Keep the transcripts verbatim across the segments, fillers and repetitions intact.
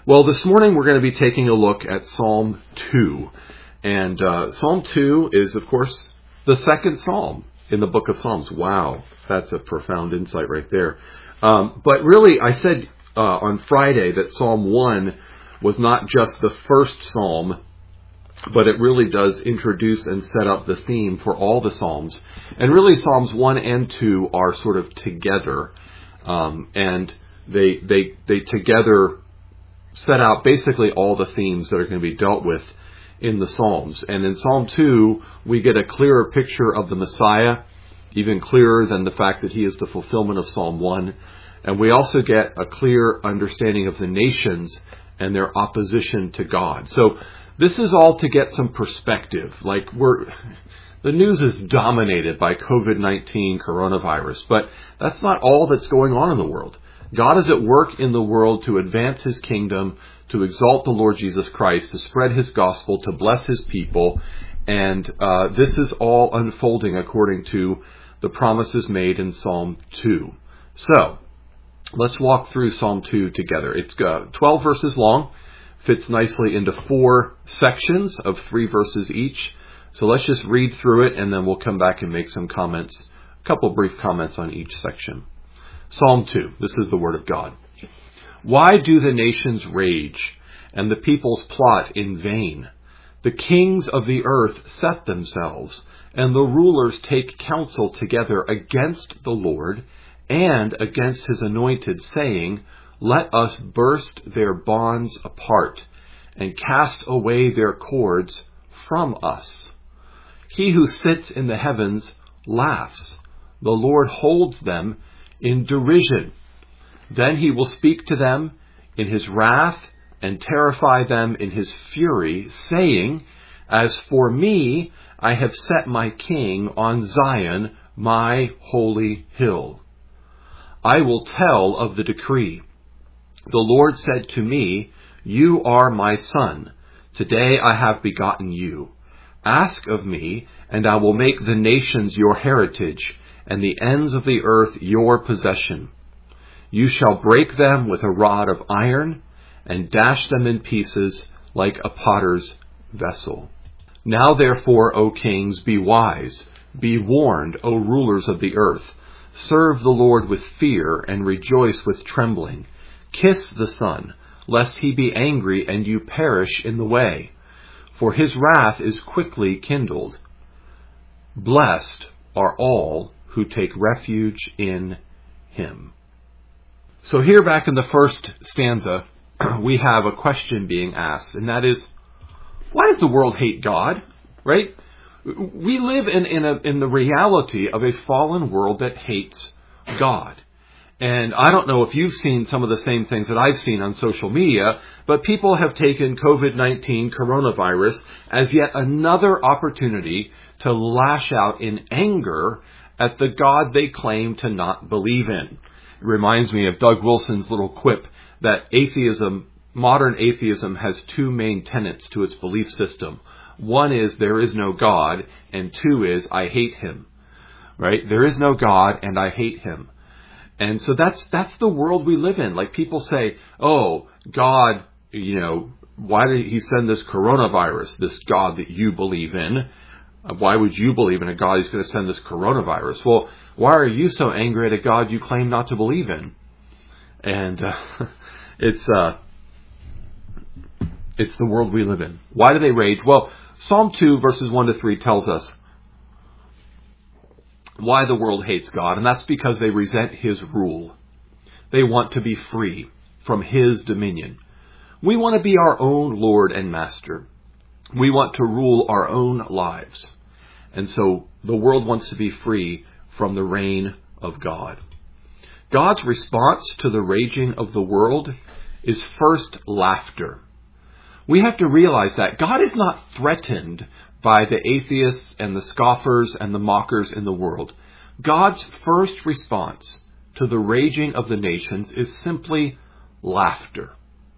Well, this morning we're going to be taking a look at Psalm two. And uh, Psalm two is, of course, the second psalm in the book of Psalms. Wow, that's a profound insight right there. Um, but really, I said uh, on Friday that Psalm one was not just the first psalm, but it really does introduce and set up the theme for all the Psalms. And really, Psalms one and two are sort of together. Um, and they, they, they together set out basically all the themes that are going to be dealt with in the Psalms. And in Psalm two, we get a clearer picture of the Messiah, even clearer than the fact that he is the fulfillment of Psalm one. And we also get a clear understanding of the nations and their opposition to God. So this is all to get some perspective. Like we're, the news is dominated by covid nineteen coronavirus, but that's not all that's going on in the world. God is at work in the world to advance his kingdom, to exalt the Lord Jesus Christ, to spread his gospel, to bless his people. And uh, this is all unfolding according to the promises made in Psalm two. So let's walk through Psalm two together. It's uh, twelve verses long, fits nicely into four sections of three verses each. So let's just read through it, and then we'll come back and make some comments, a couple brief comments on each section. Psalm two, this is the word of God. Why do the nations rage and the peoples plot in vain? The kings of the earth set themselves, and the rulers take counsel together against the Lord and against his anointed, saying, let us burst their bonds apart and cast away their cords from us. He who sits in the heavens laughs. The Lord holds them in derision. Then he will speak to them in his wrath and terrify them in his fury, saying, as for me, I have set my king on Zion, my holy hill. I will tell of the decree. The Lord said to me, you are my son. Today I have begotten you. Ask of me, and I will make the nations your heritage, and the ends of the earth your possession. You shall break them with a rod of iron, and dash them in pieces like a potter's vessel. Now therefore, O kings, be wise. Be warned, O rulers of the earth. Serve the Lord with fear, and rejoice with trembling. Kiss the Son, lest he be angry and you perish in the way. For his wrath is quickly kindled. Blessed are all who take refuge in him. So here back in the first stanza, we have a question being asked, and that is, why does the world hate God? Right? We live in, in, a, in the reality of a fallen world that hates God. And I don't know if you've seen some of the same things that I've seen on social media, but people have taken covid nineteen coronavirus as yet another opportunity to lash out in anger at the God they claim to not believe in. It reminds me of Doug Wilson's little quip that atheism, modern atheism, has two main tenets to its belief system. One is there is no God, and two is I hate him. Right? There is no God, and I hate him. And so that's that's the world we live in. Like people say, oh, God, you know, why did he send this coronavirus, this God that you believe in? Why would you believe in a God who's going to send this coronavirus? Well, why are you so angry at a God you claim not to believe in? And uh, it's uh, it's the world we live in. Why do they rage? Well, Psalm two, verses one to three tells us why the world hates God, and that's because they resent his rule. They want to be free from his dominion. We want to be our own Lord and Master. We want to rule our own lives. And so the world wants to be free from the reign of God. God's response to the raging of the world is first laughter. We have to realize that God is not threatened by the atheists and the scoffers and the mockers in the world. God's first response to the raging of the nations is simply laughter.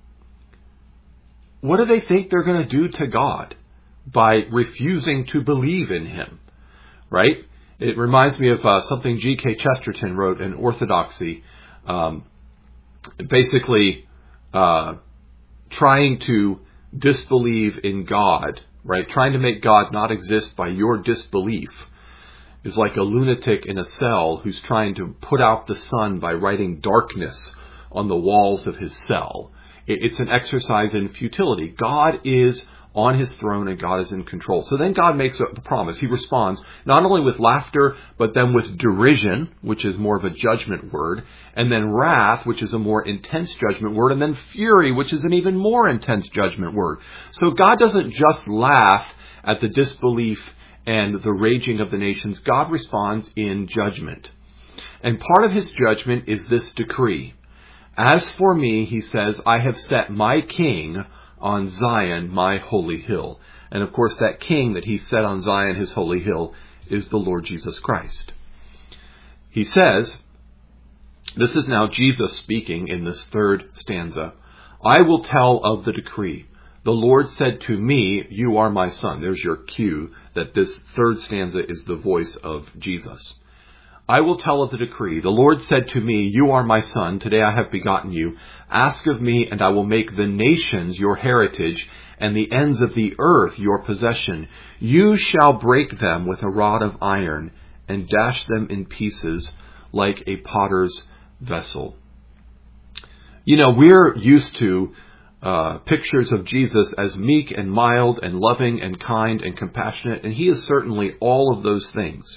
What do they think they're going to do to God by refusing to believe in him? Right? It reminds me of uh, something G K Chesterton wrote in Orthodoxy. Um, basically, uh, trying to disbelieve in God, right? Trying to make God not exist by your disbelief is like a lunatic in a cell who's trying to put out the sun by writing darkness on the walls of his cell. It's an exercise in futility. God is on his throne and God is in control. So then God makes a promise. He responds not only with laughter, but then with derision, which is more of a judgment word, and then wrath, which is a more intense judgment word, and then fury, which is an even more intense judgment word. So God doesn't just laugh at the disbelief and the raging of the nations. God responds in judgment. And part of his judgment is this decree. As for me, he says, I have set my king on Zion, my holy hill. And of course, that king that he set on Zion, his holy hill, is the Lord Jesus Christ. He says, this is now Jesus speaking in this third stanza, I will tell of the decree. The Lord said to me, you are my son. There's your cue that this third stanza is the voice of Jesus. I will tell of the decree. The Lord said to me, you are my son. Today I have begotten you. Ask of me, and I will make the nations your heritage and the ends of the earth your possession. You shall break them with a rod of iron and dash them in pieces like a potter's vessel. You know, we're used to uh, pictures of Jesus as meek and mild and loving and kind and compassionate, and he is certainly all of those things.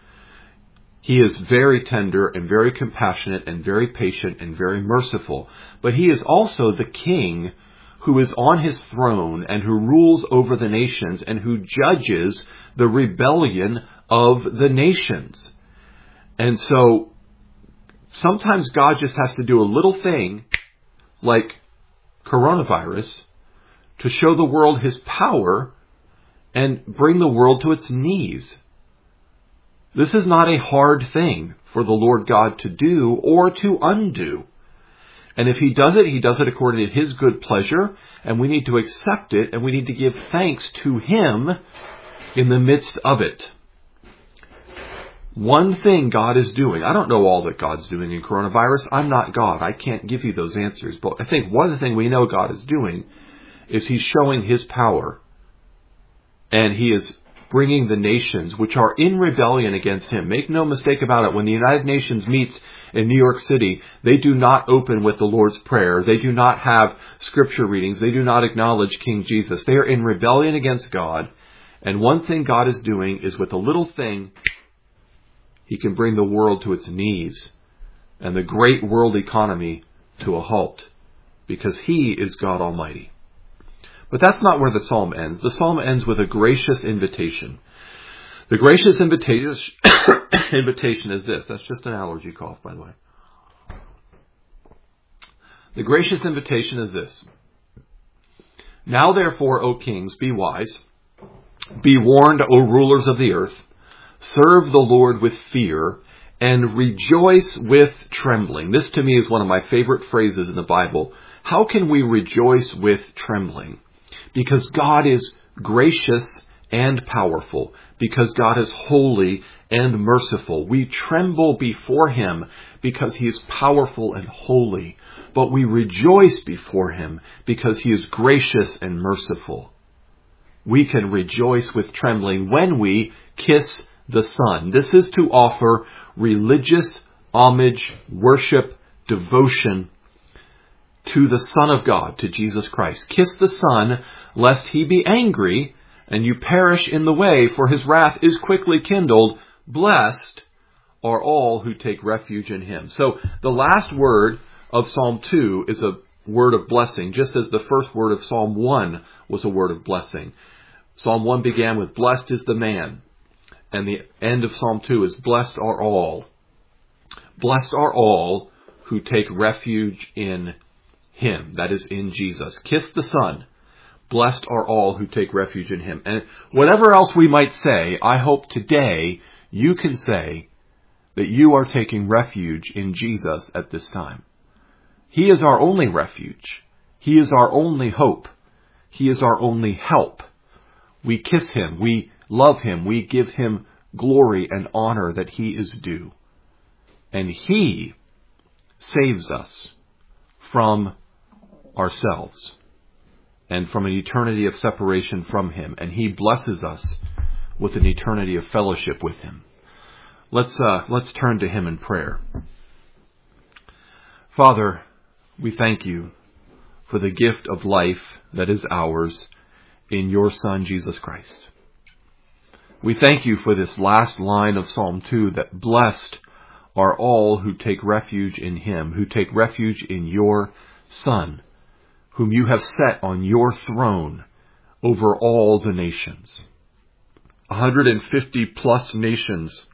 He is very tender and very compassionate and very patient and very merciful. But he is also the king who is on his throne and who rules over the nations and who judges the rebellion of the nations. And so sometimes God just has to do a little thing like coronavirus to show the world his power and bring the world to its knees. This is not a hard thing for the Lord God to do or to undo. And if he does it, he does it according to his good pleasure, and we need to accept it, and we need to give thanks to him in the midst of it. One thing God is doing, I don't know all that God's doing in coronavirus. I'm not God. I can't give you those answers. But I think one thing we know God is doing is he's showing his power, and he is bringing the nations which are in rebellion against him. Make no mistake about it. When the United Nations meets in New York City, they do not open with the Lord's Prayer. They do not have scripture readings. They do not acknowledge King Jesus. They are in rebellion against God. And one thing God is doing is with a little thing, he can bring the world to its knees and the great world economy to a halt, because he is God Almighty. But that's not where the psalm ends. The psalm ends with a gracious invitation. The gracious invitation, invitation is this. That's just an allergy cough, by the way. The gracious invitation is this. Now therefore, O kings, be wise. Be warned, O rulers of the earth. Serve the Lord with fear and rejoice with trembling. This to me is one of my favorite phrases in the Bible. How can we rejoice with trembling? Because God is gracious and powerful. Because God is holy and merciful. We tremble before him because he is powerful and holy. But we rejoice before him because he is gracious and merciful. We can rejoice with trembling when we kiss the Son. This is to offer religious homage, worship, devotion to the Son of God, to Jesus Christ. Kiss the Son, lest he be angry, and you perish in the way, for his wrath is quickly kindled. Blessed are all who take refuge in him. So the last word of Psalm two is a word of blessing, just as the first word of Psalm one was a word of blessing. Psalm one began with, blessed is the man. And the end of Psalm two is, blessed are all. Blessed are all who take refuge in him, that is in Jesus. Kiss the Son. Blessed are all who take refuge in him. And whatever else we might say, I hope today you can say that you are taking refuge in Jesus at this time. He is our only refuge. He is our only hope. He is our only help. We kiss him. We love him. We give him glory and honor that he is due. And he saves us from ourselves. and from an eternity of separation from him, and he blesses us with an eternity of fellowship with him. Let's uh, let's turn to him in prayer. Father, we thank you for the gift of life that is ours in your Son, Jesus Christ. We thank you for this last line of Psalm two, that blessed are all who take refuge in him, who take refuge in your Son, whom you have set on your throne over all the nations. one hundred fifty plus nations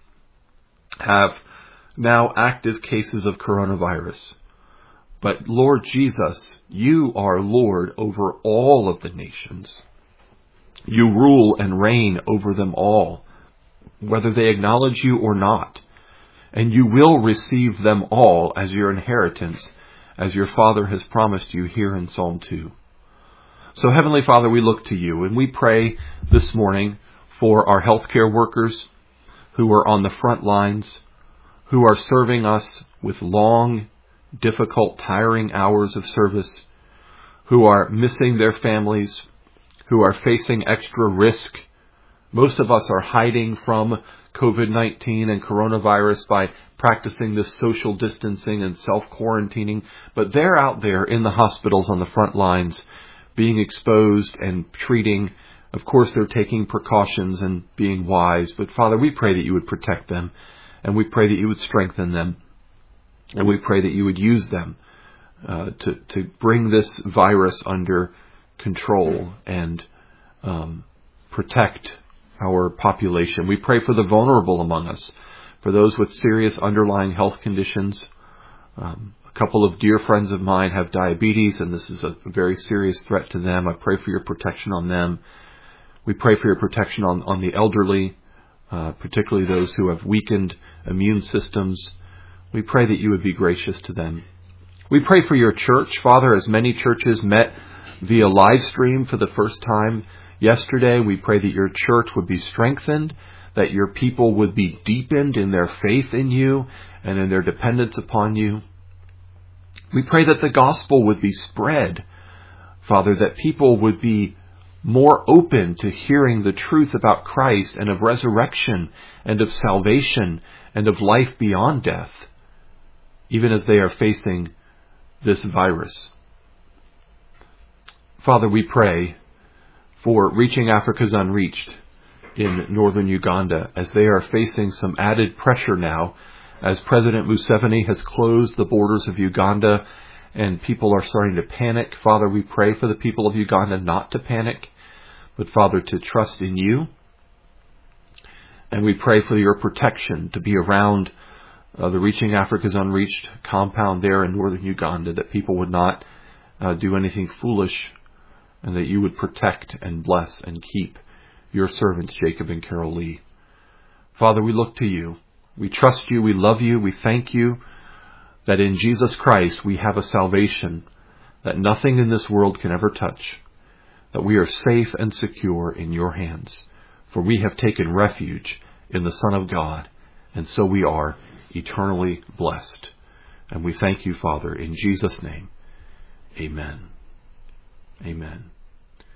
have now active cases of coronavirus. But Lord Jesus, you are Lord over all of the nations. You rule and reign over them all, whether they acknowledge you or not. And you will receive them all as your inheritance, as your Father has promised you here in Psalm two. So Heavenly Father, we look to you, and we pray this morning for our healthcare workers who are on the front lines, who are serving us with long, difficult, tiring hours of service, who are missing their families, who are facing extra risk. Most of us are hiding from covid nineteen and coronavirus by practicing this social distancing and self-quarantining, but they're out there in the hospitals on the front lines being exposed and treating. Of course, they're taking precautions and being wise, but Father, we pray that you would protect them, and we pray that you would strengthen them, and we pray that you would use them uh, to, to bring this virus under control and um, protect our population. We pray for the vulnerable among us, for those with serious underlying health conditions. Um, a couple of dear friends of mine have diabetes, and this is a very serious threat to them. I pray for your protection on them. We pray for your protection on, on the elderly, uh, particularly those who have weakened immune systems. We pray that you would be gracious to them. We pray for your church, Father, as many churches met via live stream for the first time yesterday. We pray that your church would be strengthened, that your people would be deepened in their faith in you and in their dependence upon you. We pray that the gospel would be spread, Father, that people would be more open to hearing the truth about Christ and of resurrection and of salvation and of life beyond death, even as they are facing this virus. Father, we pray for Reaching Africa's Unreached in northern Uganda, as they are facing some added pressure now, as President Museveni has closed the borders of Uganda and people are starting to panic. Father, we pray for the people of Uganda not to panic, but Father, to trust in you. And we pray for your protection to be around uh, the Reaching Africa's Unreached compound there in northern Uganda, that people would not uh, do anything foolish, and that you would protect and bless and keep your servants, Jacob and Carol Lee. Father, we look to you. We trust you. We love you. We thank you that in Jesus Christ we have a salvation that nothing in this world can ever touch, that we are safe and secure in your hands, for we have taken refuge in the Son of God, and so we are eternally blessed. And we thank you, Father, in Jesus' name. Amen. Amen.